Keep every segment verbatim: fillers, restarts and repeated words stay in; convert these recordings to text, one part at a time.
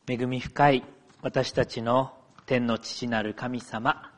恵み深い私たちの天の父なる神様、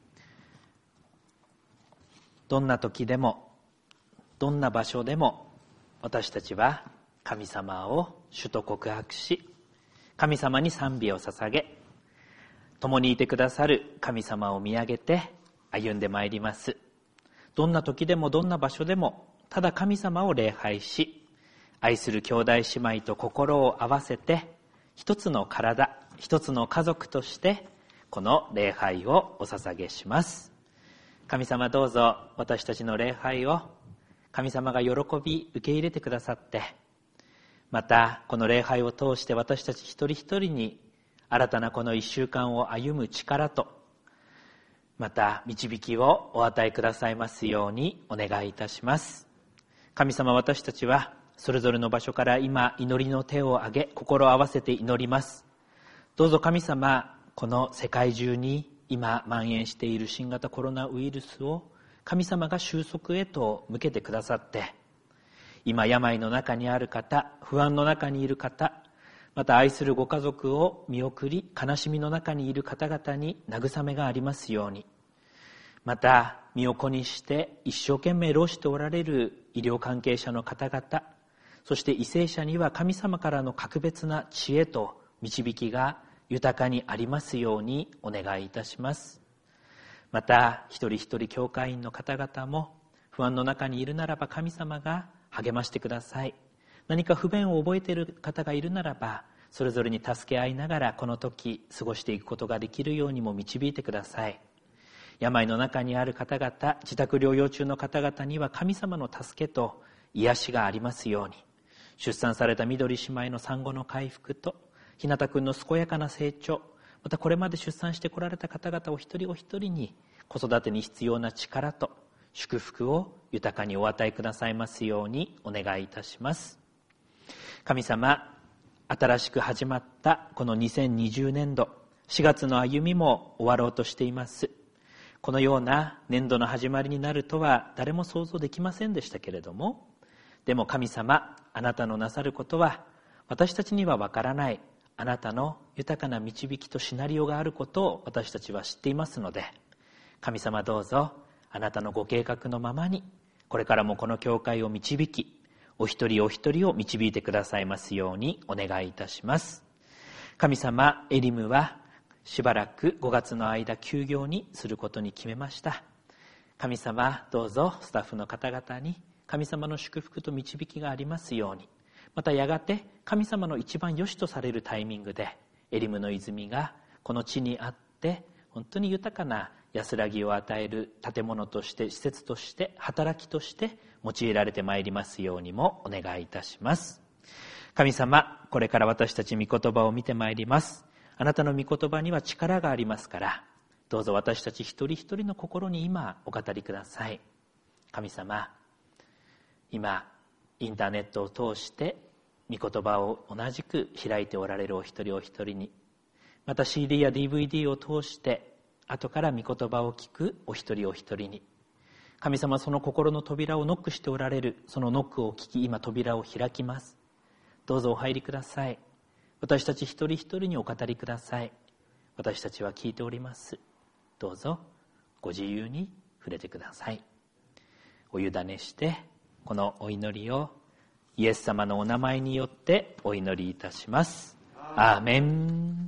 どんな時でもどんな場所でも私たちは神様を主と告白し、神様に賛美を捧げ、共にいてくださる神様を見上げて歩んでまいります。どんな時でもどんな場所でもただ神様を礼拝し、愛する兄弟姉妹と心を合わせて一つの体、一つの家族としてこの礼拝をお捧げします。神様、どうぞ私たちの礼拝を神様が喜び受け入れてくださって、またこの礼拝を通して私たち一人一人に新たなこの一週間を歩む力と、また導きをお与えくださいますようにお願いいたします。神様、私たちはそれぞれの場所から今祈りの手を挙げ、心を合わせて祈ります。どうぞ神様、この世界中に今蔓延している新型コロナウイルスを神様が収束へと向けてくださって、今病の中にある方、不安の中にいる方、また愛するご家族を見送り悲しみの中にいる方々に慰めがありますように、また身を粉にして一生懸命労しておられる医療関係者の方々、そして為政者には神様からの格別な知恵と導きが豊かにありますようにお願いいたします。また一人一人教会員の方々も不安の中にいるならば神様が励ましてください。何か不便を覚えている方がいるならば、それぞれに助け合いながらこの時過ごしていくことができるようにも導いてください。病の中にある方々、自宅療養中の方々には神様の助けと癒しがありますように、出産された緑姉妹の産後の回復と、ひなたくんの健やかな成長、またこれまで出産してこられた方々お一人お一人に子育てに必要な力と祝福を豊かにお与えくださいますようにお願いいたします。神様、新しく始まったこのにせんにじゅうねんどしがつの歩みも終わろうとしています。このような年度の始まりになるとは誰も想像できませんでしたけれども、でも神様、あなたのなさることは私たちにはわからないあなたの豊かな導きとシナリオがあることを私たちは知っていますので、神様、どうぞあなたのご計画のままにこれからもこの教会を導き、お一人お一人を導いてくださいますようにお願いいたします。神様、エリムはしばらくごがつの間休業にすることに決めました。神様、どうぞスタッフの方々に神様の祝福と導きがありますように、またやがて神様の一番良しとされるタイミングでエリムの泉がこの地にあって本当に豊かな安らぎを与える建物として、施設として、働きとして用いられてまいりますようにもお願いいたします。神様、これから私たち御言葉を見てまいります。あなたの御言葉には力がありますから、どうぞ私たち一人一人の心に今お語りください。神様、今インターネットを通して御言葉を同じく開いておられるお一人お一人に、また シーディー や ディーブイディー を通して後から御言葉を聞くお一人お一人に、神様、その心の扉をノックしておられる、そのノックを聞き今扉を開きます。どうぞお入りください。私たち一人一人にお語りください。私たちは聞いております。どうぞご自由に触れてください。お委ねしてこのお祈りをイエス様のお名前によってお祈りいたします。アーメン。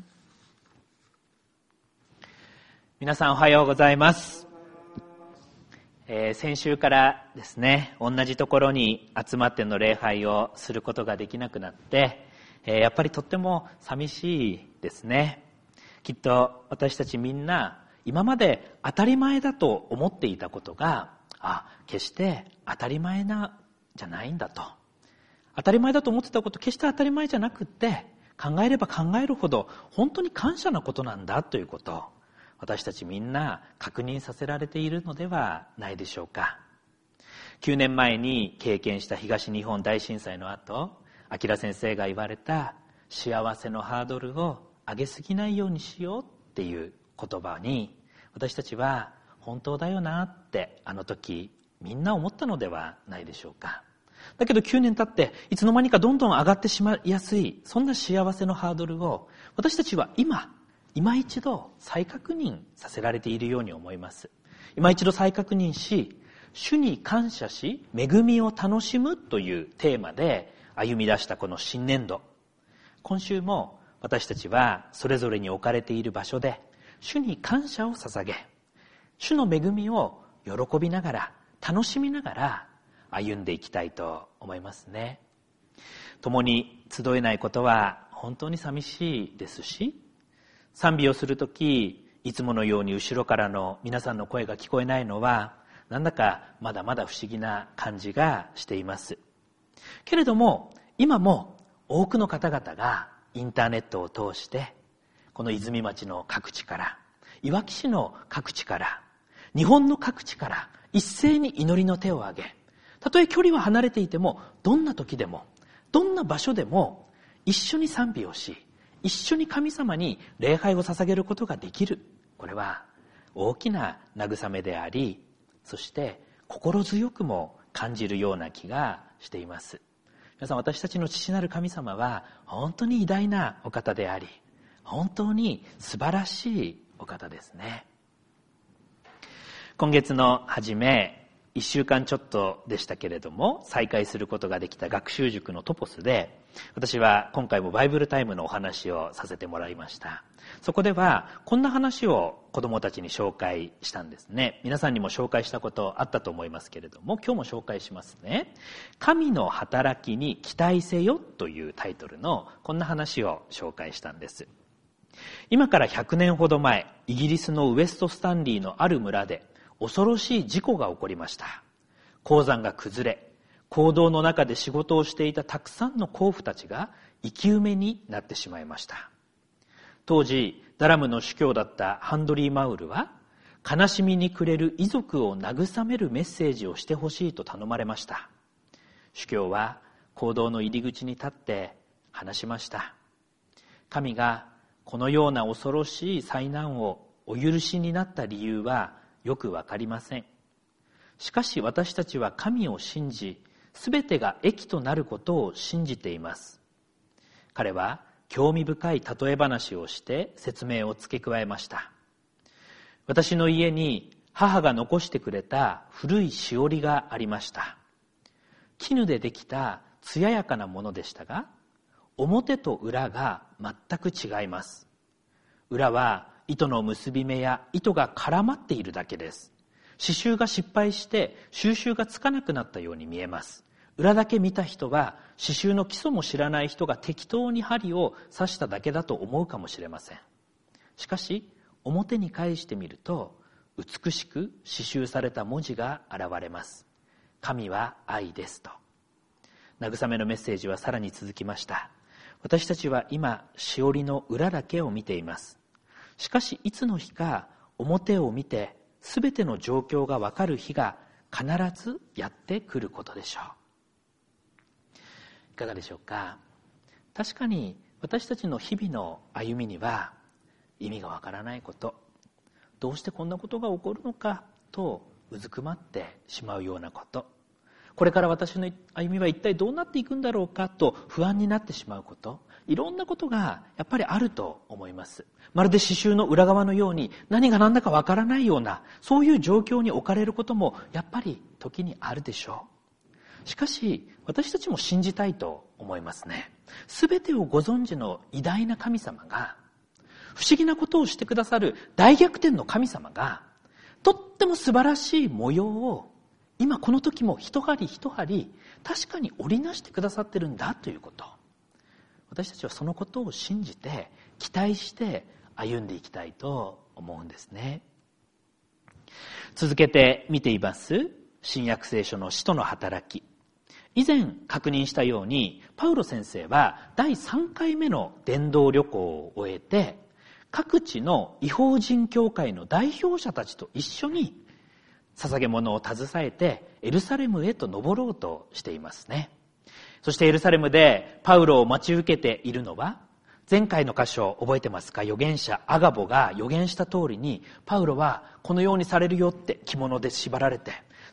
皆さんおはようございます。えー、先週からですね、同じところに集まっての礼拝をすることができなくなって、えー、やっぱりとっても寂しいですね。きっと私たちみんな今まで当たり前だと思っていたことが、あ、決して当たり前なじゃないんだと。当たり前だと思ってたこと、決して当たり前じゃなくって、考えれば考えるほど本当に感謝なことなんだということ、私たちみんな確認させられているのではないでしょうか。きゅうねんまえに経験した東日本大震災の後、明先生が言われた幸せのハードルを上げすぎないようにしようっていう言葉に、私たちは本当だよなってあの時みんな思ったのではないでしょうか。 だけどきゅうねん経っていつの間にかどんどん上がってしまいやすい、そんな幸せのハードルを私たちは今、今一度再確認させられているように思います。今一度再確認し、主に感謝し、恵みを楽しむというテーマで歩み出したこの新年度。今週も私たちはそれぞれに置かれている場所で主に感謝を捧げ、主の恵みを喜びながら、楽しみながら歩んでいきたいと思いますね。共に集えないことは本当に寂しいですし、賛美をするとき、いつものように後ろからの皆さんの声が聞こえないのは、なんだかまだまだ不思議な感じがしています。けれども、今も多くの方々がインターネットを通して、この泉町の各地から、いわき市の各地から、日本の各地から一斉に祈りの手を挙げ、たとえ距離は離れていても、どんな時でも、どんな場所でも、一緒に賛美をし、一緒に神様に礼拝を捧げることができる。これは大きな慰めであり、そして心強くも感じるような気がしています。皆さん、私たちの父なる神様は本当に偉大なお方であり、本当に素晴らしいお方ですね。今月の初め、一週間ちょっとでしたけれども、再開することができた学習塾のトポスで、私は今回もバイブルタイムのお話をさせてもらいました。そこではこんな話を子どもたちに紹介したんですね。皆さんにも紹介したことあったと思いますけれども、今日も紹介しますね。神の働きに期待せよというタイトルのこんな話を紹介したんです。今からひゃくねんほど前、イギリスのウエストスタンリーのある村で恐ろしい事故が起こりました。鉱山が崩れ、坑道の中で仕事をしていたたくさんの鉱夫たちが生き埋めになってしまいました。当時、ダラムの主教だったハンドリー・マウルは、悲しみに暮れる遺族を慰めるメッセージをしてほしいと頼まれました。主教は坑道の入り口に立って話しました。神がこのような恐ろしい災難をお許しになった理由はよくわかりません。しかし私たちは神を信じ、すべてが益となることを信じています。彼は興味深い例え話をして説明を付け加えました。私の家に母が残してくれた古いしおりがありました。絹でできた艶やかなものでしたが、表と裏が全く違います。裏は糸の結び目や糸が絡まっているだけです。刺繍が失敗して収集がつかなくなったように見えます。裏だけ見た人は刺繍の基礎も知らない人が適当に針を刺しただけだと思うかもしれません。しかし表に返してみると美しく刺繍された文字が現れます。神は愛ですと。慰めのメッセージはさらに続きました。私たちは今しおりの裏だけを見ています。しかしいつの日か表を見てすべての状況がわかる日が必ずやってくることでしょう。いかがでしょうか。確かに私たちの日々の歩みには意味がわからないこと、どうしてこんなことが起こるのかとうずくまってしまうようなこと、これから私の歩みは一体どうなっていくんだろうかと不安になってしまうこと、いろんなことがやっぱりあると思います。まるで刺繍の裏側のように何が何だかわからないような、そういう状況に置かれることもやっぱり時にあるでしょう。しかし私たちも信じたいと思いますね。すべてをご存知の偉大な神様が、不思議なことをしてくださる大逆転の神様が、とっても素晴らしい模様を今この時も一針一針確かに織りなしてくださってるんだということ、私たちはそのことを信じて期待して歩んでいきたいと思うんですね。続けて見ています新約聖書の使徒の働き。以前確認したように、パウロ先生はだいさんかいめの伝道旅行を終えて、各地の異邦人教会の代表者たちと一緒に捧げ物を携えてエルサレムへと登ろうとしていますね。そしてエルサレムでパウロを待ち受けているのは、前回の箇所覚えてますか。預言者アガボが預言した通りに、パウロはこのようにされるよって着物で縛られて、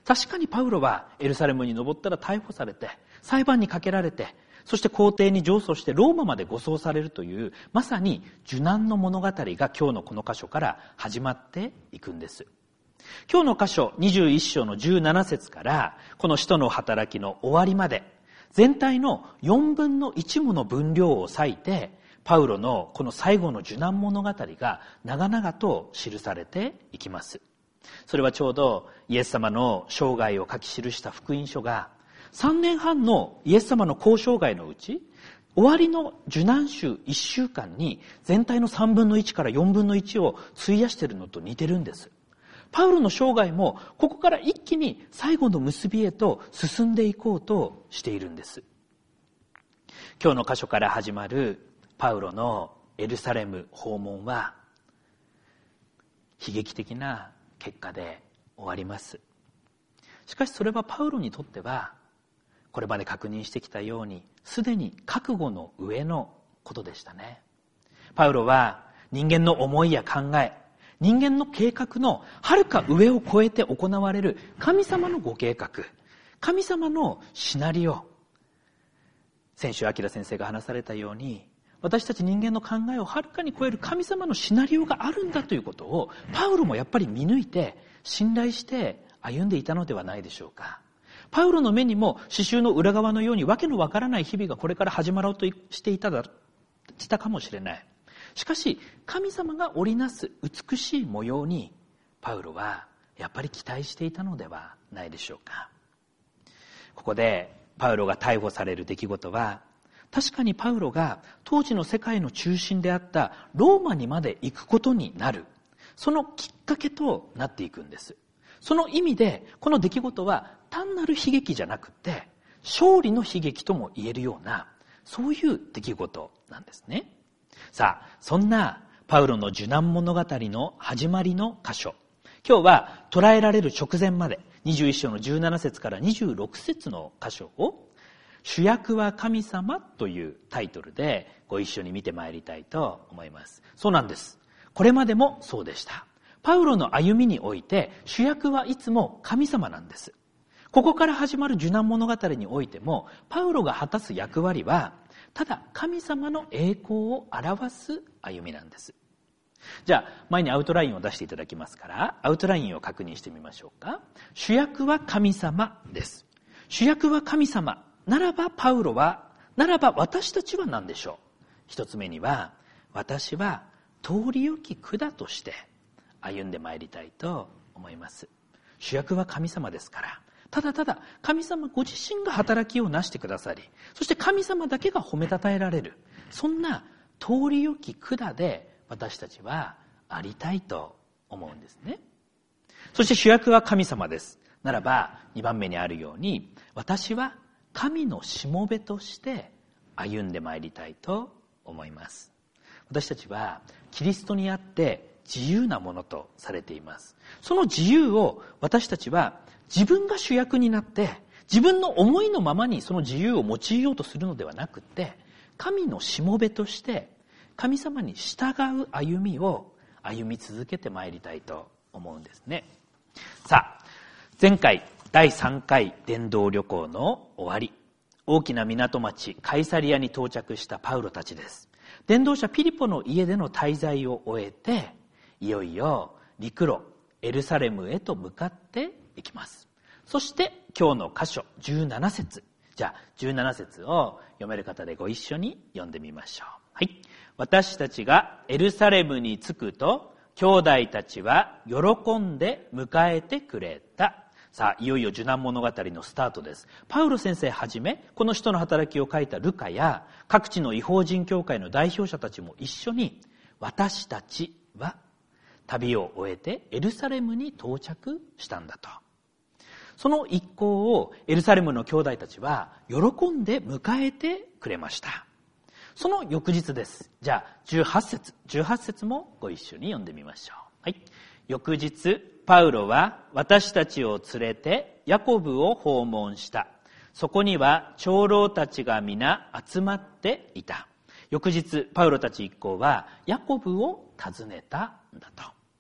確かにパウロはエルサレムに登ったら逮捕されて、裁判にかけられて、そして皇帝に上訴してローマまで護送されるという、まさに受難の物語が今日のこの箇所から始まっていくんです。今日の箇所にじゅういっ章のじゅうなな節からこの使徒の働きの終わりまで、全体のよんぶんのいちもの分量を割いて、パウロのこの最後の受難物語が長々と記されていきます。それはちょうどイエス様の生涯を書き記した福音書がさんねんはんのイエス様の公生涯のうち、終わりの受難週いっしゅうかんに全体のさんぶんのいちからよんぶんのいちを費やしているのと似てるんです。パウロの生涯もここから一気に最後の結びへと進んでいこうとしているんです。今日の箇所から始まるパウロのエルサレム訪問は悲劇的な結果で終わります。しかしそれはパウロにとってはこれまで確認してきたようにすでに覚悟の上のことでしたね。パウロは人間の思いや考え、人間の計画のはるか上を超えて行われる神様のご計画、神様のシナリオ、先週明先生が話されたように、私たち人間の考えをはるかに超える神様のシナリオがあるんだということをパウロもやっぱり見抜いて信頼して歩んでいたのではないでしょうか。パウロの目にも刺繍の裏側のようにわけのわからない日々がこれから始まろうとしていただしたかもしれない。しかし神様が織りなす美しい模様にパウロはやっぱり期待していたのではないでしょうか。ここでパウロが逮捕される出来事は、確かにパウロが当時の世界の中心であったローマにまで行くことになる、そのきっかけとなっていくんです。その意味でこの出来事は単なる悲劇じゃなくて勝利の悲劇とも言えるような、そういう出来事なんですね。さあ、そんなパウロの受難物語の始まりの箇所、今日は捕らえられる直前までにじゅういっ章のじゅうなな節からにじゅうろく節の箇所を主役は神様というタイトルでご一緒に見てまいりたいと思います。そうなんです。これまでもそうでした。パウロの歩みにおいて主役はいつも神様なんです。ここから始まる受難物語においてもパウロが果たす役割はただ神様の栄光を表す歩みなんです。じゃあ前にアウトラインを出していただきますから、アウトラインを確認してみましょうか。主役は神様です。主役は神様ならばパウロは、ならば私たちは何でしょう。一つ目には、私は通り良き管として歩んでまいりたいと思います。主役は神様ですから、ただただ神様ご自身が働きをなしてくださり、そして神様だけが褒めたたえられる、そんな通り良き管で私たちはありたいと思うんですね。そして主役は神様です。ならばにばんめにあるように、私は神のしもべとして歩んでまいりたいと思います。私たちはキリストにあって自由なものとされています。その自由を私たちは自分が主役になって自分の思いのままにその自由を用いようとするのではなくて、神のしもべとして神様に従う歩みを歩み続けてまいりたいと思うんですね。さあ、前回だいさんかい伝道旅行の終わり、大きな港町カイサリアに到着したパウロたちです。伝道者ピリポの家での滞在を終えて、いよいよ陸路エルサレムへと向かっていきます。そして今日の箇所じゅうなな節、じゃあじゅうなな節を読める方でご一緒に読んでみましょう。はい。私たちがエルサレムに着くと兄弟たちは喜んで迎えてくれた。さあ、いよいよ受難物語のスタートです。パウロ先生はじめ、この使徒の働きを書いたルカや各地の異邦人教会の代表者たちも一緒に、私たちは旅を終えてエルサレムに到着したんだと。その一行をエルサレムの兄弟たちは喜んで迎えてくれました。その翌日です。じゃあじゅうはち節、じゅうはち節もご一緒に読んでみましょう。はい。翌日パウロは私たちを連れてヤコブを訪問した。そこには長老たちが皆集まっていた。翌日パウロたち一行はヤコブを訪ねたんだと。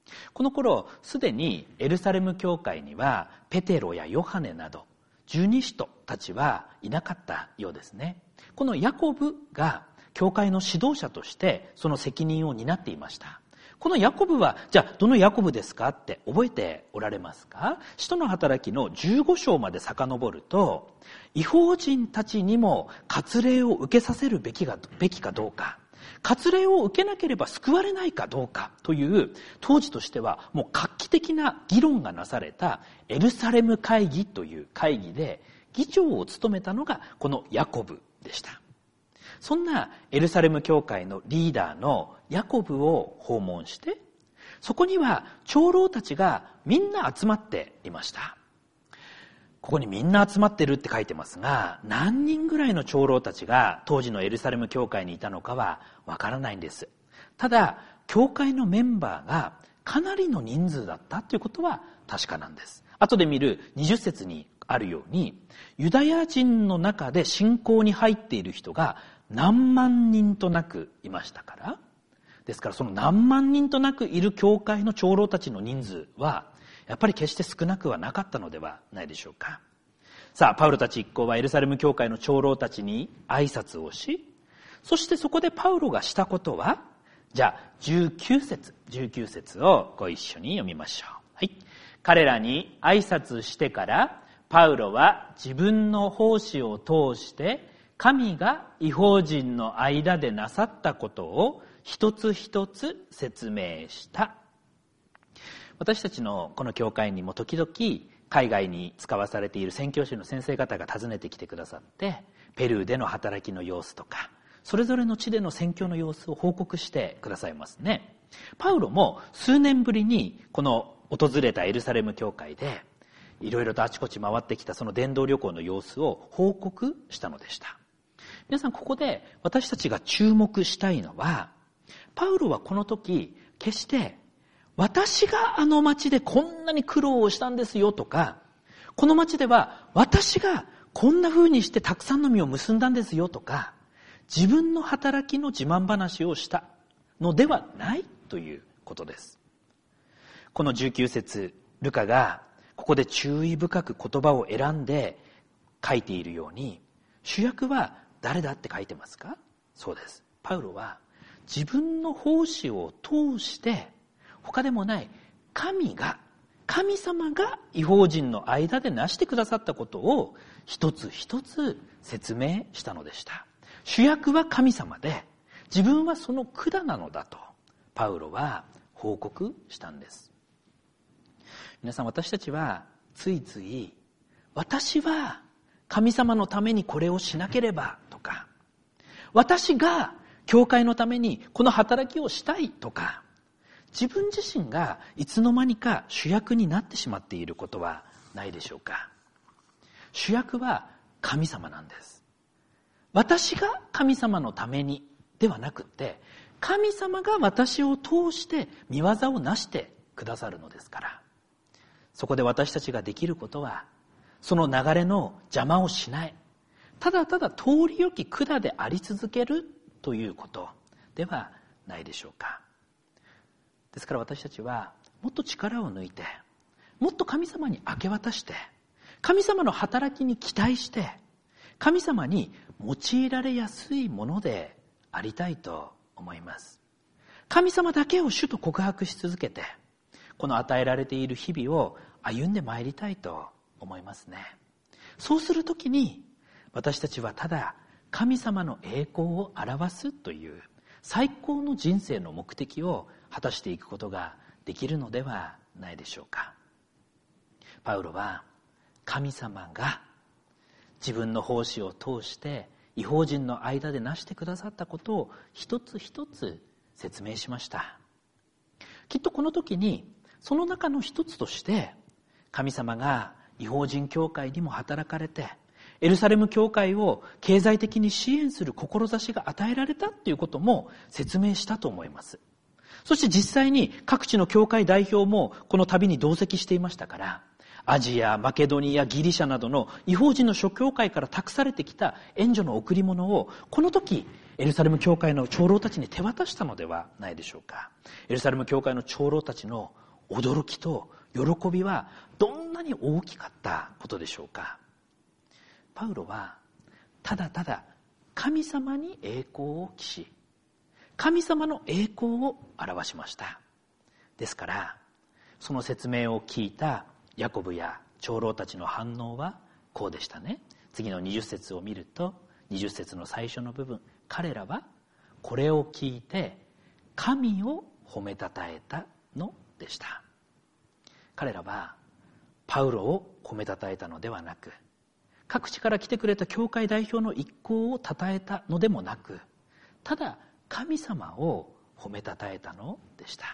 この頃すでにエルサレム教会にはペテロやヨハネなど十二使徒たちはいなかったようですね。このヤコブが教会の指導者としてその責任を担っていました。このヤコブは、じゃあどのヤコブですかって覚えておられますか？使徒の働きのじゅうご章まで遡ると、異邦人たちにも割礼を受けさせるべきが、べきかどうか、割礼を受けなければ救われないかどうかという、当時としてはもう画期的な議論がなされたエルサレム会議という会議で議長を務めたのがこのヤコブでした。そんなエルサレム教会のリーダーのヤコブを訪問して、そこには長老たちがみんな集まっていました。ここにみんな集まってるって書いてますが、何人ぐらいの長老たちが当時のエルサレム教会にいたのかはわからないんです。ただ、教会のメンバーがかなりの人数だったということは確かなんです。後で見るにじゅっ節にあるように、ユダヤ人の中で信仰に入っている人が何万人となくいましたから、ですからその何万人となくいる教会の長老たちの人数はやっぱり決して少なくはなかったのではないでしょうか。さあ、パウロたち一行はエルサレム教会の長老たちに挨拶をし、そしてそこでパウロがしたことは、じゃあじゅうきゅう節、じゅうきゅう節をご一緒に読みましょう。はい。彼らに挨拶してから、パウロは自分の奉仕を通して神が異邦人の間でなさったことを一つ一つ説明した。私たちのこの教会にも時々海外に使わされている宣教師の先生方が訪ねてきてくださって、ペルーでの働きの様子とか、それぞれの地での宣教の様子を報告してくださいますね。パウロも数年ぶりにこの訪れたエルサレム教会でいろいろとあちこち回ってきたその伝道旅行の様子を報告したのでした。皆さん、ここで私たちが注目したいのは、パウロはこの時決して私があの町でこんなに苦労をしたんですよとか、この町では私がこんな風にしてたくさんの実を結んだんですよとか、自分の働きの自慢話をしたのではないということです。このじゅうきゅう節、ルカがここで注意深く言葉を選んで書いているように、主役は誰だって書いてますか？そうです。パウロは自分の奉仕を通して他でもない神が、神様が異邦人の間でなしてくださったことを一つ一つ説明したのでした。主役は神様で、自分はその管なのだとパウロは報告したんです。皆さん、私たちはついつい私は神様のためにこれをしなければとか、私が教会のためにこの働きをしたいとか、自分自身がいつの間にか主役になってしまっていることはないでしょうか。主役は神様なんです。私が神様のためにではなくって、神様が私を通して御業をなしてくださるのですから、そこで私たちができることは、その流れの邪魔をしない、ただただ通り良き管であり続けるということではないでしょうか。ですから私たちはもっと力を抜いて、もっと神様に明け渡して、神様の働きに期待して、神様に用いられやすいものでありたいと思います。神様だけを主と告白し続けて、この与えられている日々を歩んでまいりたいと思いますね。そうするときに私たちはただ神様の栄光を表すという最高の人生の目的を果たしていくことができるのではないでしょうか。パウロは神様が自分の奉仕を通して異邦人の間でなしてくださったことを一つ一つ説明しました。きっとこの時にその中の一つとして神様が異邦人教会にも働かれて、エルサレム教会を経済的に支援する志が与えられたということも説明したと思います。そして実際に各地の教会代表もこの旅に同席していましたから、アジア、マケドニア、ギリシャなどの異邦人の諸教会から託されてきた援助の贈り物をこの時エルサレム教会の長老たちに手渡したのではないでしょうか。エルサレム教会の長老たちの驚きと喜びはどんなに大きかったことでしょうか。パウロはただただ神様に栄光を期し、神様の栄光を表しました。ですからその説明を聞いたヤコブや長老たちの反応はこうでしたね。次のにじゅっ節を見ると、にじゅっ節の最初の部分、彼らはこれを聞いて神を褒めたたえたのでした。彼らはパウロを褒めたたえたのではなく、各地から来てくれた教会代表の一行をたたえたのでもなく、ただ神様を褒めたたえたのでした。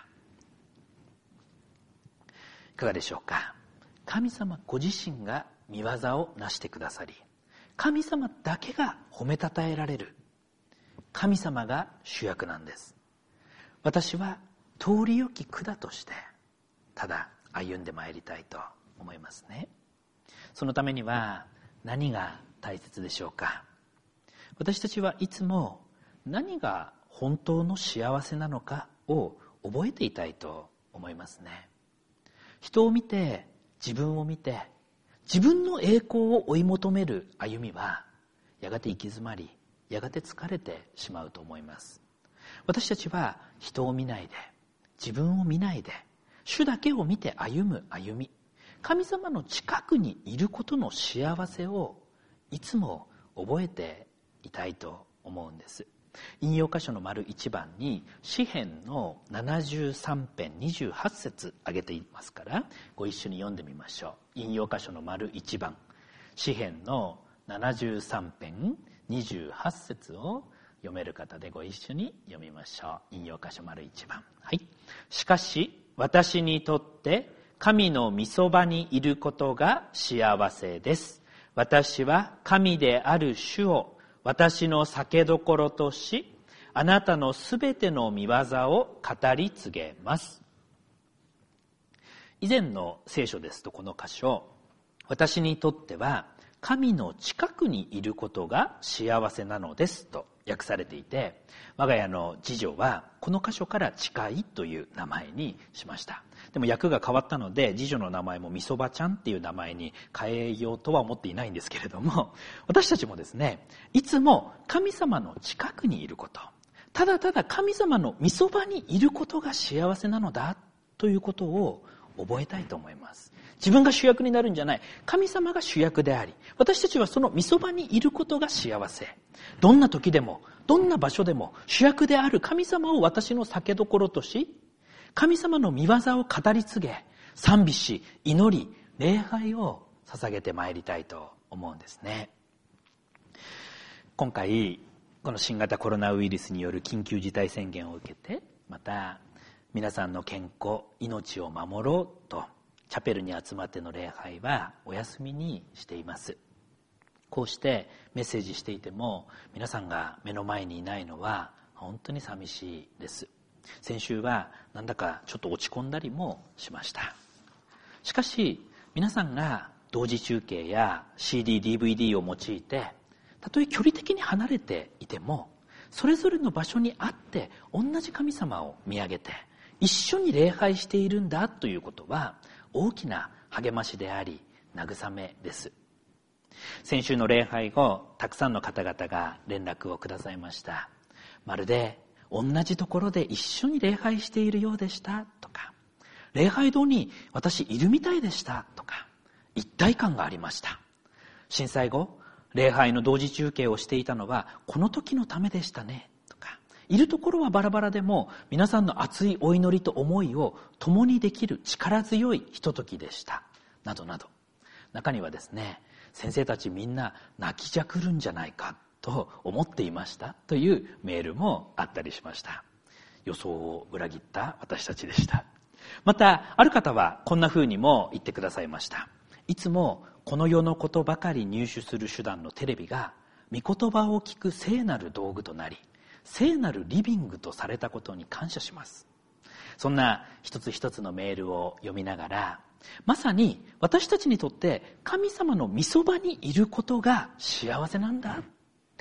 いかがでしょうか。神様ご自身が御業をなしてくださり、神様だけが褒めたたえられる、神様が主役なんです。私は通り良き管としてただ歩んでまいりたいと思いますね。そのためには何が大切でしょうか。私たちはいつも何が本当の幸せなのかを覚えていたいと思いますね。人を見て、自分を見て、自分の栄光を追い求める歩みはやがて行き詰まり、やがて疲れてしまうと思います。私たちは人を見ないで、自分を見ないで、主だけを見て歩む歩み、神様の近くにいることの幸せをいつも覚えていたいと思うんです。引用箇所の丸一番に詩編のななじゅうさん編にじゅうはち節挙げていますから、ご一緒に読んでみましょう。引用箇所の丸一番、詩編のななじゅうさん編にじゅうはち節を読める方でご一緒に読みましょう。引用箇所丸一番。はい。しかし私にとって神の御そばにいることが幸せです。私は神である主を私の酒どころとし、あなたのすべての御業を語り継げます。以前の聖書ですとこの箇所、私にとっては神の近くにいることが幸せなのですと訳されていて、我が家の次女はこの箇所から近いという名前にしました。でも訳が変わったので次女の名前もみそばちゃんっていう名前に変えようとは思っていないんですけれども、私たちもですね、いつも神様の近くにいること、ただただ神様のみそばにいることが幸せなのだということを覚えたいと思います。自分が主役になるんじゃない、神様が主役であり、私たちはそのみそばにいることが幸せ。どんな時でもどんな場所でも主役である神様を私の酒どころとし、神様の御業を語り継げ、賛美し、祈り、礼拝を捧げてまいりたいと思うんですね。今回この新型コロナウイルスによる緊急事態宣言を受けて、また皆さんの健康、命を守ろうとチャペルに集まっての礼拝はお休みにしています。こうしてメッセージしていても皆さんが目の前にいないのは本当に寂しいです。先週はなんだかちょっと落ち込んだりもしました。しかし皆さんが同時中継や シーディー、ディーブイディー を用いて、たとえ距離的に離れていてもそれぞれの場所にあって同じ神様を見上げて一緒に礼拝しているんだということは大きな励ましであり慰めです。先週の礼拝後、たくさんの方々が連絡をくださいました。まるで同じところで一緒に礼拝しているようでしたとか、礼拝堂に私いるみたいでしたとか、一体感がありました。震災後、礼拝の同時中継をしていたのはこの時のためでしたねとか、いるところはバラバラでも皆さんの熱いお祈りと思いを共にできる力強いひとときでしたなどなど、中にはですね、先生たちみんな泣きじゃくるんじゃないかと思っていましたというメールもあったりしました。予想を裏切った私たちでした。またある方はこんな風にも言ってくださいました。いつもこの世のことばかり入手する手段のテレビが御言葉を聞く聖なる道具となり、聖なるリビングとされたことに感謝します。そんな一つ一つのメールを読みながら、まさに私たちにとって神様の御そばにいることが幸せなんだって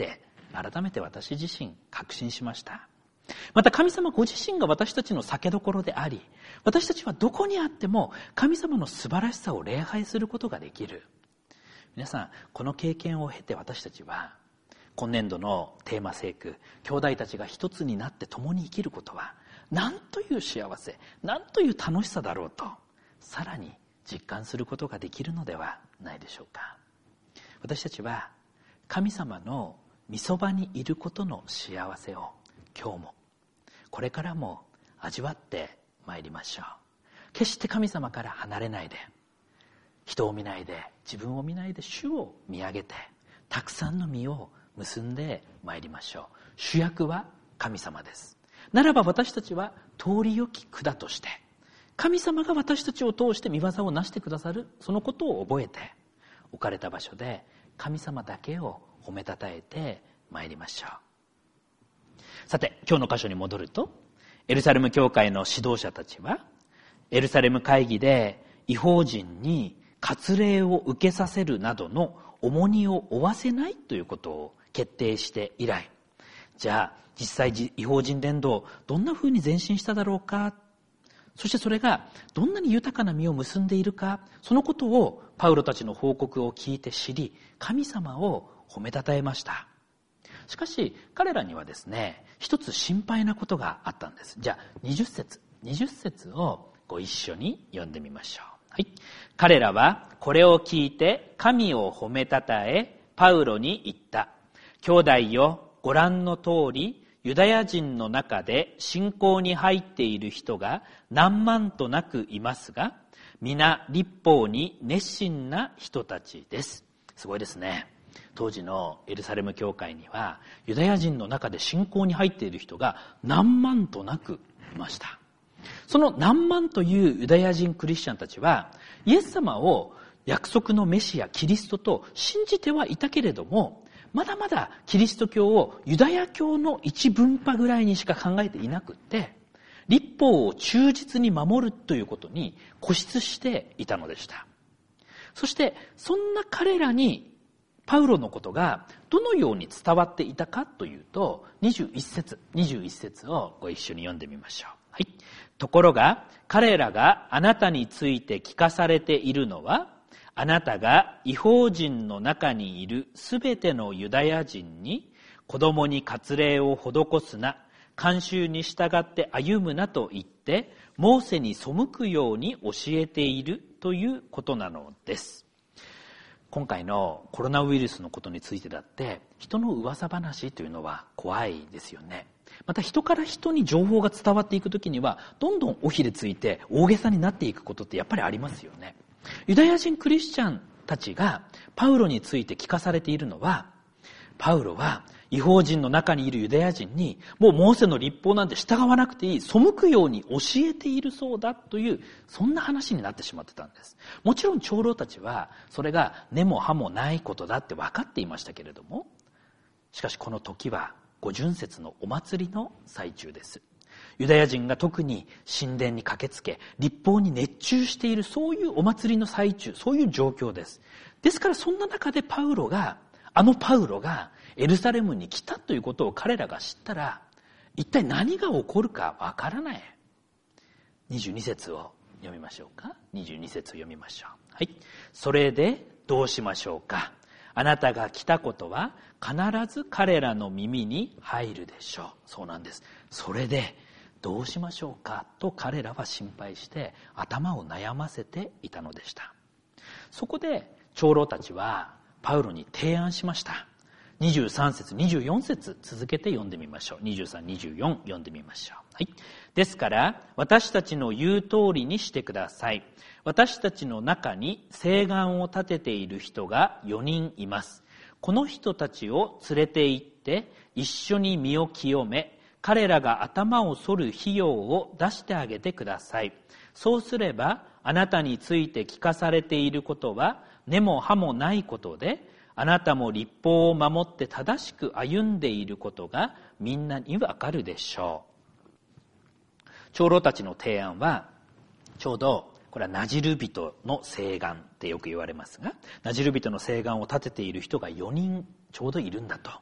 改めて私自身確信しました。また神様ご自身が私たちの酒どころであり、私たちはどこにあっても神様の素晴らしさを礼拝することができる。皆さん、この経験を経て私たちは今年度のテーマ聖句、兄弟たちが一つになって共に生きることはなんという幸せ、なんという楽しさだろうと、さらに実感することができるのではないでしょうか。私たちは神様の御そばにいることの幸せを今日もこれからも味わってまいりましょう。決して神様から離れないで、人を見ないで、自分を見ないで、主を見上げて、たくさんの実を結んでまいりましょう。主役は神様です。ならば私たちは通り良き管として、神様が私たちを通して御業をなしてくださる、そのことを覚えて、置かれた場所で神様だけを褒めたたえてまいりましょう。さて、今日の箇所に戻ると、エルサレム教会の指導者たちは、エルサレム会議で異邦人に割礼を受けさせるなどの重荷を負わせないということを決定して以来、じゃあ実際異邦人伝道どんな風に前進しただろうか、そしてそれがどんなに豊かな実を結んでいるか、そのことをパウロたちの報告を聞いて知り、神様を褒めたたえました。しかし彼らにはですね、一つ心配なことがあったんです。じゃあにじゅっ節にじゅっ節をご一緒に読んでみましょう。はい、彼らはこれを聞いて神を褒めたたえ、パウロに言った。兄弟よ、ご覧の通りユダヤ人の中で信仰に入っている人が何万となくいますが、皆律法に熱心な人たちです。すごいですね。当時のエルサレム教会にはユダヤ人の中で信仰に入っている人が何万となくいました。その何万というユダヤ人クリスチャンたちはイエス様を約束のメシアキリストと信じてはいたけれども、まだまだキリスト教をユダヤ教の一分派ぐらいにしか考えていなくって、律法を忠実に守るということに固執していたのでした。そしてそんな彼らにパウロのことがどのように伝わっていたかというと、にじゅういち節にじゅういち節をご一緒に読んでみましょう。はい。ところが彼らがあなたについて聞かされているのは、あなたが異邦人の中にいるすべてのユダヤ人に子供に割礼を施すな、慣習に従って歩むなと言ってモーセに背くように教えているということなのです。今回のコロナウイルスのことについてだって、人の噂話というのは怖いですよね。また人から人に情報が伝わっていくときにはどんどん尾ひれついて大げさになっていくことってやっぱりありますよね。ユダヤ人クリスチャンたちがパウロについて聞かされているのは、パウロは異邦人の中にいるユダヤ人にもうモーセの律法なんて従わなくていい、背くように教えているそうだという、そんな話になってしまってたんです。もちろん長老たちはそれが根も葉もないことだって分かっていましたけれども、しかしこの時は五旬節のお祭りの最中です。ユダヤ人が特に神殿に駆けつけ律法に熱中している、そういうお祭りの最中、そういう状況です。ですからそんな中でパウロがあのパウロがエルサレムに来たということを彼らが知ったら、一体何が起こるかわからない。にじゅうに節を読みましょうか。にじゅうに節を読みましょう。はい。それでどうしましょうか。あなたが来たことは必ず彼らの耳に入るでしょう。そうなんです。それでどうしましょうかと彼らは心配して頭を悩ませていたのでした。そこで長老たちはパウロに提案しました。にじゅうさん節にじゅうよん節続けて読んでみましょう。にじゅうさん、にじゅうよん読んでみましょう。はい。ですから私たちの言う通りにしてください。私たちの中に誓願を立てている人がよにんいます。この人たちを連れて行って一緒に身を清め、彼らが頭を剃る費用を出してあげてください。そうすればあなたについて聞かされていることは根も葉もないことで、あなたも律法を守って正しく歩んでいることがみんなにわかるでしょう。長老たちの提案はちょうどこれはナジル人の誓願ってよく言われますが、ナジル人の誓願を立てている人がよにんちょうどいるんだと。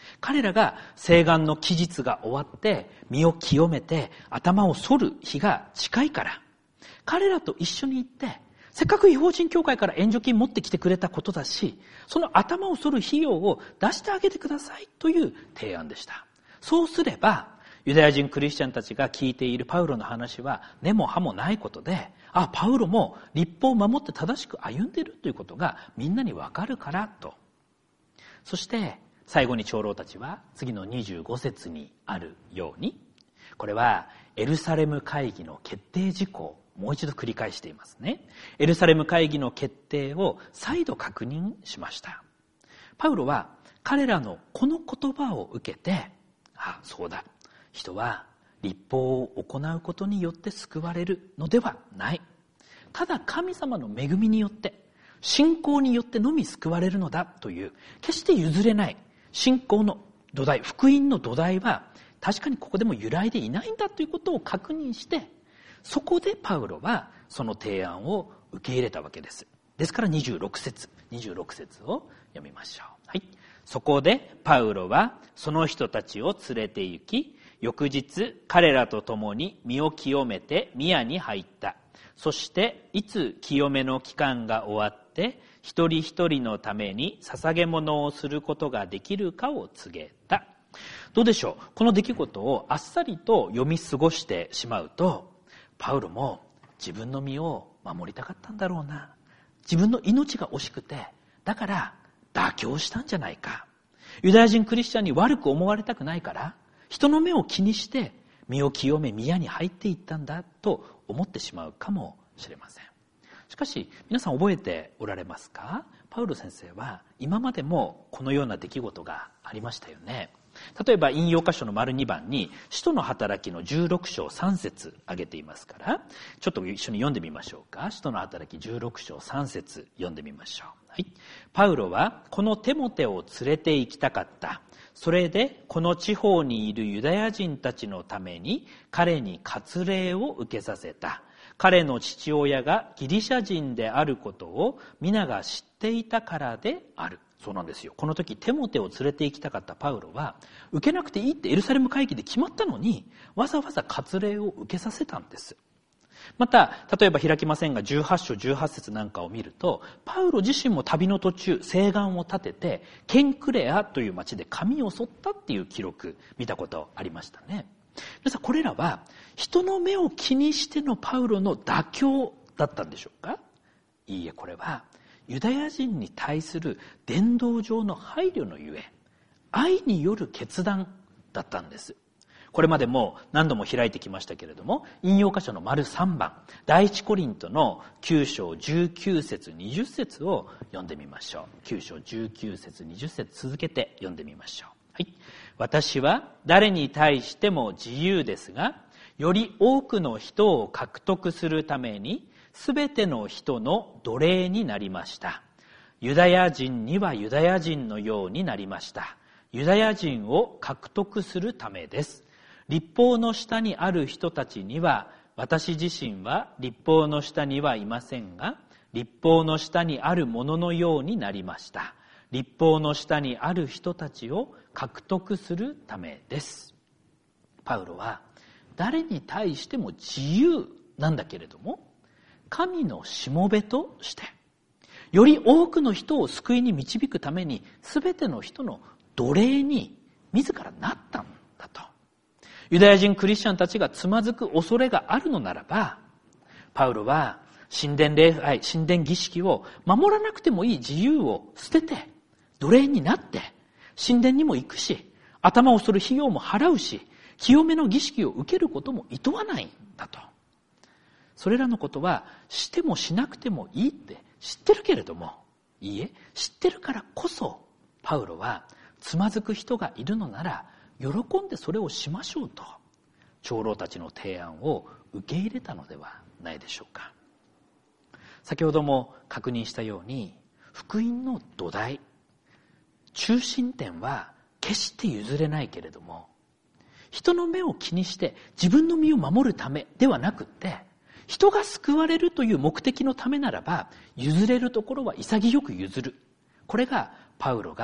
彼らが誓願の期日が終わって身を清めて頭を剃る日が近いから、彼らと一緒に行って、せっかく違法人協会から援助金持ってきてくれたことだし、その頭を剃る費用を出してあげてくださいという提案でした。そうすれば、ユダヤ人クリスチャンたちが聞いているパウロの話は根も葉もないことで、あ、パウロも律法を守って正しく歩んでいるということがみんなにわかるからと。そして最後に長老たちは次のにじゅうご節にあるように、これはエルサレム会議の決定事項をもう一度繰り返していますね。エルサレム会議の決定を再度確認しました。パウロは彼らのこの言葉を受けて、あ、そうだ、人は律法を行うことによって救われるのではない。ただ神様の恵みによって、信仰によってのみ救われるのだという、決して譲れない信仰の土台、福音の土台は確かにここでも揺らいでいないんだということを確認して、そこでパウロはその提案を受け入れたわけです。ですからにじゅうろく節、にじゅうろく節を読みましょう。はい。そこでパウロはその人たちを連れて行き、翌日彼らと共に身を清めて宮に入った。そしていつ清めの期間が終わって一人一人のために捧げ物をすることができるかを告げた。どうでしょう。この出来事をあっさりと読み過ごしてしまうと、パウロも自分の身を守りたかったんだろうな。自分の命が惜しくて、だから妥協したんじゃないか。ユダヤ人クリスチャンに悪く思われたくないから、人の目を気にして身を清め宮に入っていったんだと思ってしまうかもしれません。しかし皆さん覚えておられますか？パウロ先生は今までもこのような出来事がありましたよね。例えば引用箇所の丸にばんに使徒の働きのじゅうろく章さん節挙げていますから、ちょっと一緒に読んでみましょうか。使徒の働きじゅうろく章さん節読んでみましょう。はい。パウロはこのテモテを連れて行きたかった。それでこの地方にいるユダヤ人たちのために彼に割礼を受けさせた。彼の父親がギリシャ人であることを皆が知っていたからである。そうなんですよ。この時テモテを連れて行きたかったパウロは、受けなくていいってエルサレム会議で決まったのに、わざわざ割礼を受けさせたんです。また、例えば開きませんがじゅうはち章じゅうはち節なんかを見ると、パウロ自身も旅の途中、誓願を立てて、ケンクレアという町で髪を剃ったっていう記録、見たことありましたね。皆さん、これらは人の目を気にしてのパウロの妥協だったんでしょうか？いいえ、これはユダヤ人に対する伝道上の配慮のゆえ、愛による決断だったんです。これまでも何度も開いてきましたけれども、引用箇所の丸さんばん、第一コリントのきゅう章じゅうきゅう節にじゅう節を読んでみましょう。きゅう章じゅうきゅう節にじゅう節続けて読んでみましょう。はい。私は誰に対しても自由ですが、より多くの人を獲得するために、すべての人の奴隷になりました。ユダヤ人にはユダヤ人のようになりました。ユダヤ人を獲得するためです。律法の下にある人たちには、私自身は律法の下にはいませんが、律法の下にあるもののようになりました。律法の下にある人たちを獲得するためです。パウロは誰に対しても自由なんだけれども、神のしもべとして、より多くの人を救いに導くために、すべての人の奴隷に自らなったんだと。ユダヤ人クリスチャンたちがつまずく恐れがあるのならば、パウロは神殿礼拝、神殿儀式を守らなくてもいい自由を捨てて、奴隷になって、神殿にも行くし、頭を剃る費用も払うし、清めの儀式を受けることも厭わないんだと。それらのことはしてもしなくてもいいって知ってるけれども、いいえ、知ってるからこそ、パウロはつまずく人がいるのなら、喜んでそれをしましょうと、長老たちの提案を受け入れたのではないでしょうか。先ほども確認したように、福音の土台、中心点は決して譲れないけれども、人の目を気にして自分の身を守るためではなくって、人が救われるという目的のためならば、譲れるところは潔く譲る。これがパウロが生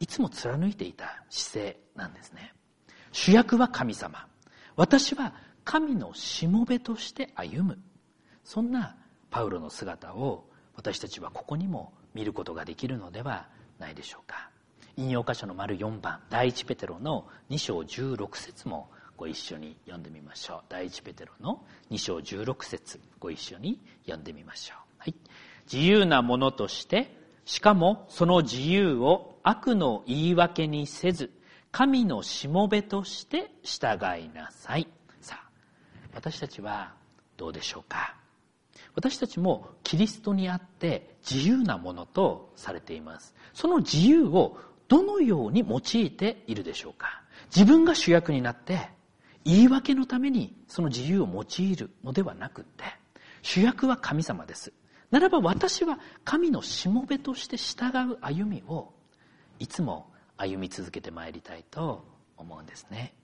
いつも貫いていた姿勢なんですね。主役は神様。私は神のしもべとして歩む。そんなパウロの姿を私たちはここにも見ることができるのではないでしょうか。引用箇所の丸よんばん、第一ペテロのに章じゅうろく節もご一緒に読んでみましょう。第一ペテロのに章じゅうろく節、ご一緒に読んでみましょう。はい。自由なものとして、しかもその自由を悪の言い訳にせず、神のしもべとして従いなさい。さあ、私たちはどうでしょうか。私たちもキリストにあって自由なものとされています。その自由をどのように用いているでしょうか。自分が主役になって言い訳のためにその自由を用いるのではなくって、主役は神様です。ならば私は神のしもべとして従う歩みをいつも歩み続けてまいりたいと思うんですね。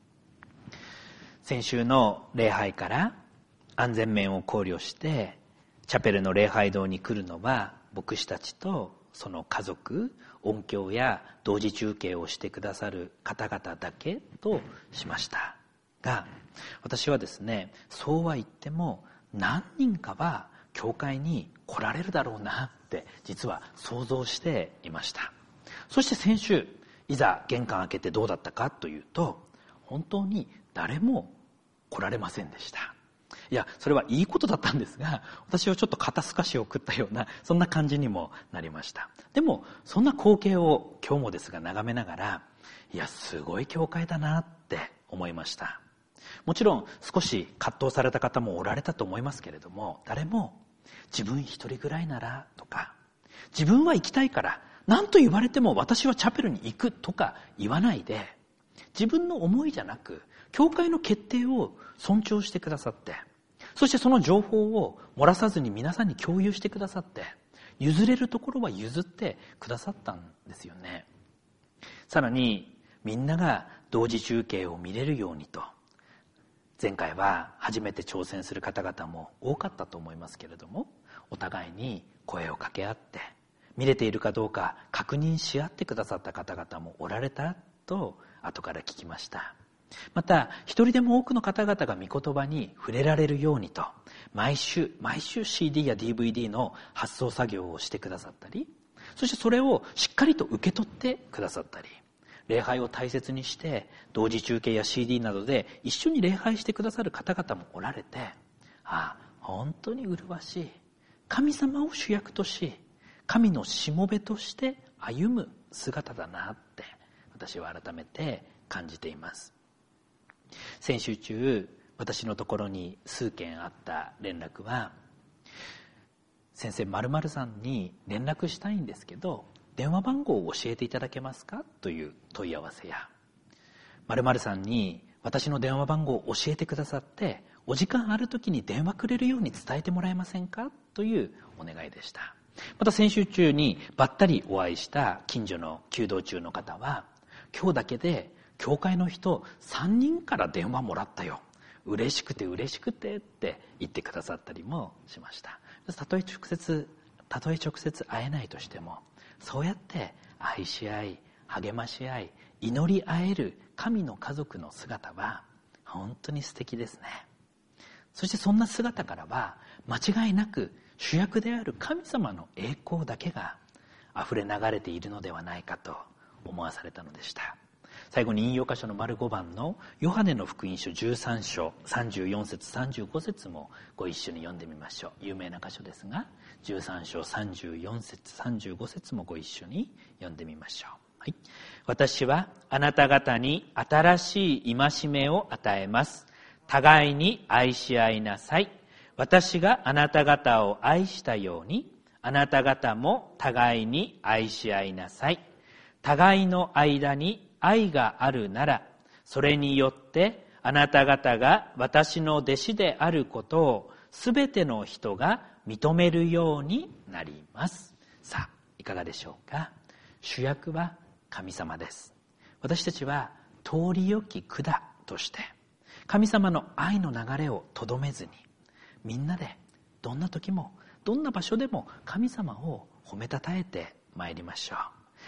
先週の礼拝から安全面を考慮してチャペルの礼拝堂に来るのは牧師たちとその家族、音響や同時中継をしてくださる方々だけとしましたが、私はですね、そうは言っても何人かは教会に来られるだろうなって実は想像していました。そして先週、いざ玄関開けてどうだったかというと、本当に誰も来られませんでした。いや、それはいいことだったんですが、私はちょっと肩透かしを食ったような、そんな感じにもなりました。でも、そんな光景を今日もですが眺めながら、いや、すごい教会だなって思いました。もちろん少し葛藤された方もおられたと思いますけれども、誰も自分一人ぐらいならとか、自分は行きたいから何と言われても私はチャペルに行くとか言わないで、自分の思いじゃなく教会の決定を尊重してくださって、そしてその情報を漏らさずに皆さんに共有してくださって、譲れるところは譲ってくださったんですよね。さらにみんなが同時中継を見れるようにと、前回は初めて挑戦する方々も多かったと思いますけれども、お互いに声を掛け合って見れているかどうか確認し合ってくださった方々もおられたと後から聞きました。また一人でも多くの方々が御言葉に触れられるようにと、毎週毎週 シーディー や ディーブイディー の発送作業をしてくださったり、そしてそれをしっかりと受け取ってくださったり、礼拝を大切にして同時中継や シーディー などで一緒に礼拝してくださる方々もおられて、ああ、本当に麗しい、神様を主役とし神のしもべとして歩む姿だなって私は改めて感じています。先週中、私のところに数件あった連絡は、先生〇〇さんに連絡したいんですけど電話番号を教えていただけますかという問い合わせや、〇〇さんに私の電話番号を教えてくださってお時間ある時に電話くれるように伝えてもらえませんかというお願いでした。また先週中にばったりお会いした近所の弓道中の方は、今日だけで教会の人さんにんから電話もらったよ、嬉しくて嬉しくてって言ってくださったりもしました。たとえ直接たとえ直接会えないとしても、そうやって愛し合い励まし合い祈り合える神の家族の姿は本当に素敵ですね。そしてそんな姿からは間違いなく主役である神様の栄光だけが溢れ流れているのではないかと思わされたのでした。最後に引用箇所の丸ごばんのヨハネの福音書じゅうさん章さんじゅうよん節さんじゅうご節もご一緒に読んでみましょう。有名な箇所ですが、じゅうさん章さんじゅうよん節さんじゅうご節もご一緒に読んでみましょう。はい、私はあなた方に新しい戒めを与えます。互いに愛し合いなさい。私があなた方を愛したように、あなた方も互いに愛し合いなさい。互いの間に愛があるなら、それによってあなた方が私の弟子であることをすべての人が認めるようになります。さあ、いかがでしょうか。主役は神様です。私たちは通りよき管として神様の愛の流れをとどめずに、みんなでどんな時もどんな場所でも神様を褒めたたえてまいりましょう。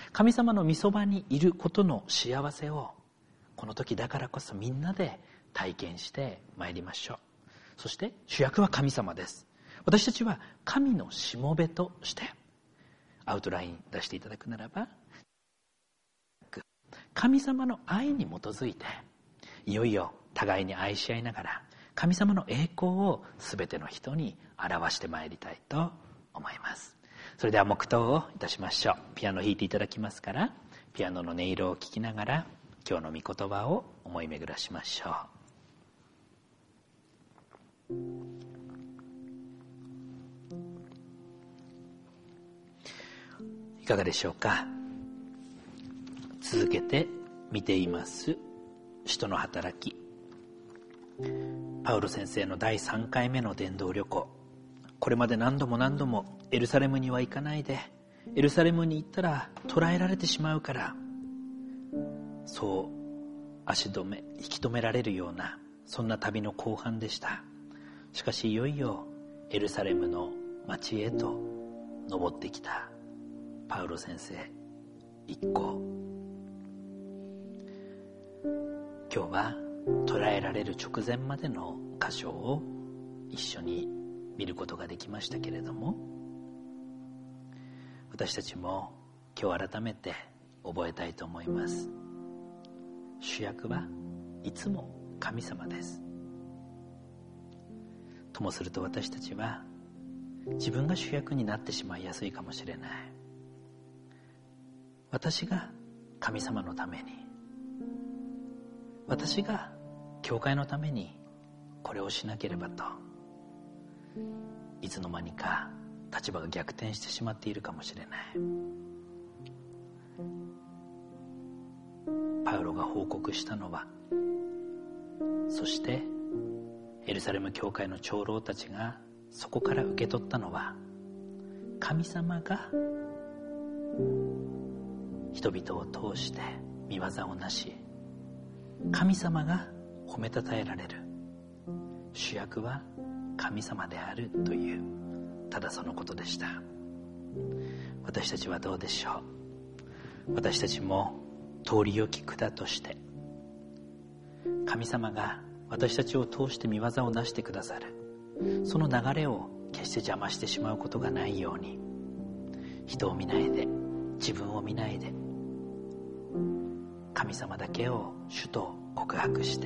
神様の御そばにいることの幸せをこの時だからこそみんなで体験してまいりましょう。そして主役は神様です。私たちは神のしもべとしてアウトライン出していただくならば、神様の愛に基づいていよいよ互いに愛し合いながら神様の栄光を全ての人に表してまいりたいと思います。それでは黙祷をいたしましょう。ピアノを弾いていただきますから、ピアノの音色を聞きながら今日の御言葉を思い巡らしましょう。いかがでしょうか。続けて見ています使徒の働き、パウロ先生のだいさんかいめの伝道旅行。これまで何度も何度もエルサレムには行かないで、エルサレムに行ったら捕らえられてしまうから、そう足止め引き止められるようなそんな旅の後半でした。しかしいよいよエルサレムの町へと登ってきたパウロ先生一行。今日は捕らえられる直前までの箇所を一緒に見ることができましたけれども、私たちも今日改めて覚えたいと思います。主役はいつも神様です。ともすると私たちは自分が主役になってしまいやすいかもしれない。私が神様のために、私が教会のためにこれをしなければと、いつの間にか立場が逆転してしまっているかもしれない。パウロが報告したのは、そしてエルサレム教会の長老たちがそこから受け取ったのは、神様が人々を通して御業をなし、神様が褒めたたえられる、主役は神様であるという、ただそのことでした。私たちはどうでしょう。私たちも通り良き管として、神様が私たちを通して御業をなしてくださる、その流れを決して邪魔してしまうことがないように、人を見ないで、自分を見ないで、神様だけを主と告白して、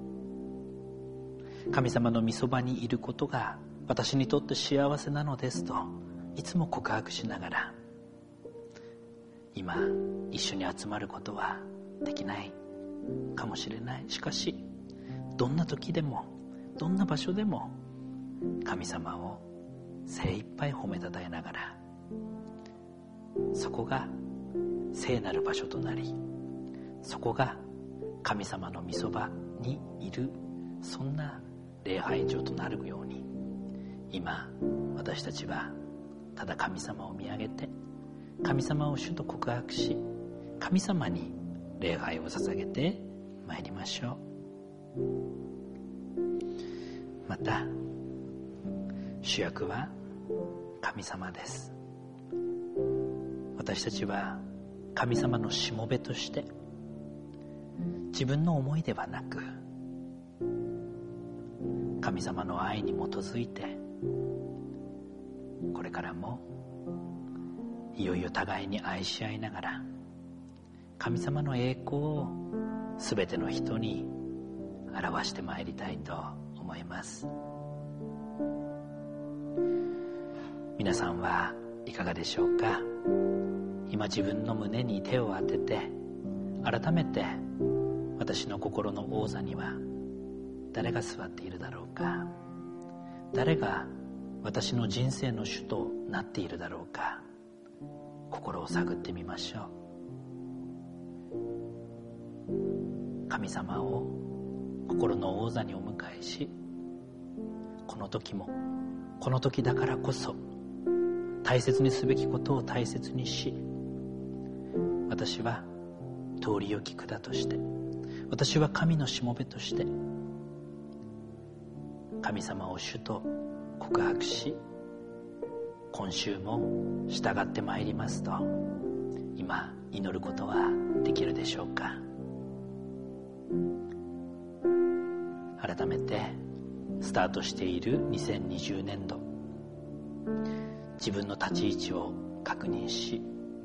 神様の御そばにいることが私にとって幸せなのですといつも告白しながら、今一緒に集まることはできないかもしれない。しかしどんな時でもどんな場所でも神様を精一杯褒めたたえながら、そこが聖なる場所となり、そこが神様の御そばにいる、そんな礼拝場となるように、今私たちはただ神様を見上げて、神様を主と告白し、神様に礼拝を捧げてまいりましょう。また主役は神様です。私たちは神様のしもべとして、自分の思いではなく神様の愛に基づいて、これからもいよいよ互いに愛し合いながら、神様の栄光をすべての人に表してまいりたいと思います。皆さんはいかがでしょうか。今自分の胸に手を当てて、改めて私の心の王座には誰が座っているだろうか。誰が私の人生の主となっているだろうか。心を探ってみましょう。神様を心の王座にお迎えし、この時もこの時だからこそ大切にすべきことを大切にし、私は通り良き管として、私は神のしもべとして神様を主と告白し、今週も従ってまいりますと今祈ることはできるでしょうか。改めてスタートしているにせんにじゅうねんど、自分の立ち位置を確認し、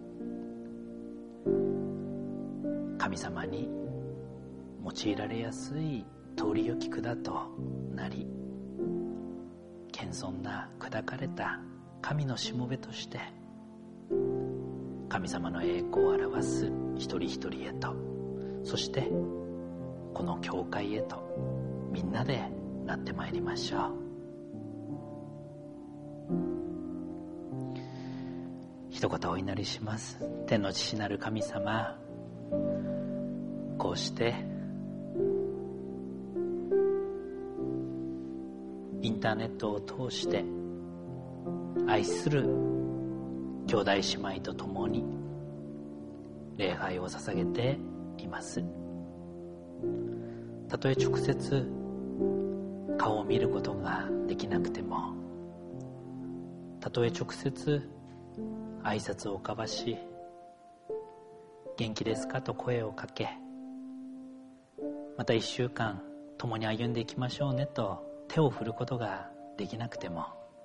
神様に用いられやすい通り良き管となり、謙遜な砕かれた神のしもべとして神様の栄光を表す一人一人へと、そしてこの教会へとみんなでなってまいりましょう。一言お祈りします。天の父なる神様、こうしてインターネットを通して愛する兄弟姉妹と共に礼拝を捧げています。たとえ直接顔を見ることができなくても、たとえ直接挨拶を交わし、元気ですかと声をかけ、また一週間共に歩んでいきましょうねと手を振ることができなくても、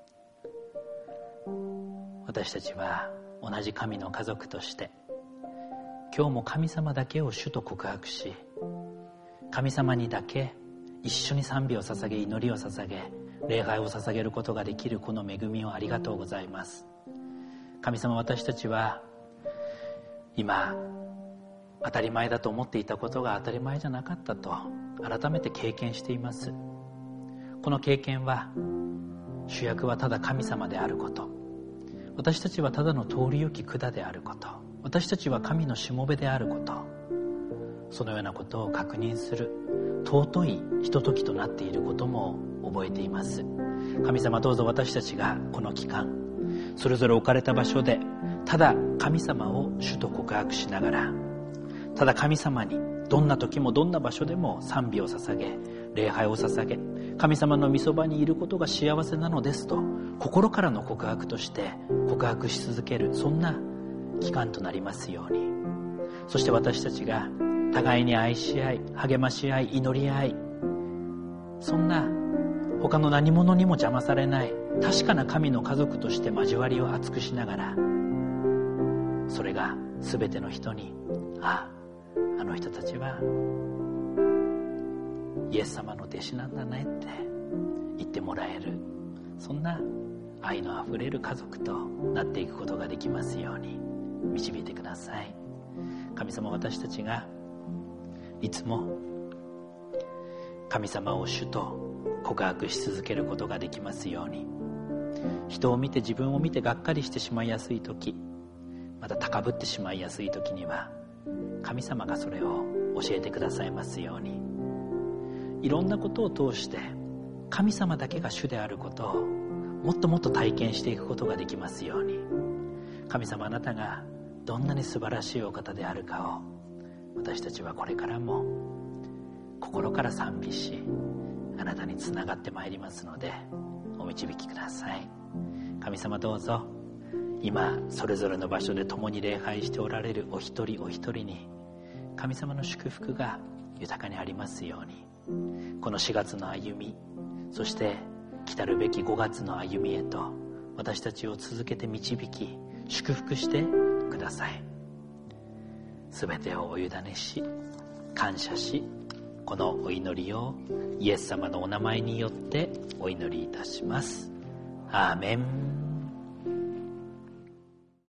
私たちは同じ神の家族として今日も神様だけを主と告白し、神様にだけ一緒に賛美を捧げ、祈りを捧げ、礼拝を捧げることができるこの恵みをありがとうございます。神様、私たちは今当たり前だと思っていたことが当たり前じゃなかったと改めて経験しています。この経験は、主役はただ神様であること、私たちはただの通り良き管であること、私たちは神のしもべであること、そのようなことを確認する尊いひとときとなっていることも覚えています。神様、どうぞ私たちがこの期間それぞれ置かれた場所でただ神様を主と告白しながら、ただ神様にどんな時もどんな場所でも賛美を捧げ、礼拝を捧げ、神様の御そばにいることが幸せなのですと心からの告白として告白し続ける、そんな期間となりますように。そして私たちが互いに愛し合い、励まし合い、祈り合い、そんな他の何者にも邪魔されない確かな神の家族として交わりを厚くしながら、それが全ての人に、ああ、あの人たちはイエス様の弟子なんだねって言ってもらえる、そんな愛のあふれる家族となっていくことができますように導いてください。神様、私たちがいつも神様を主と告白し続けることができますように。人を見て自分を見てがっかりしてしまいやすい時、また高ぶってしまいやすい時には神様がそれを教えてくださいますように。いろんなことを通して神様だけが主であることをもっともっと体験していくことができますように。神様、あなたがどんなに素晴らしいお方であるかを私たちはこれからも心から賛美し、あなたにつながってまいりますのでお導きください。神様、どうぞ今それぞれの場所で共に礼拝しておられるお一人お一人に神様の祝福が豊かにありますように。このしがつの歩み、そして来たるべきごがつの歩みへと私たちを続けて導き祝福してください。すべてをお委ねし感謝し、このお祈りをイエス様のお名前によってお祈りいたします。アーメン。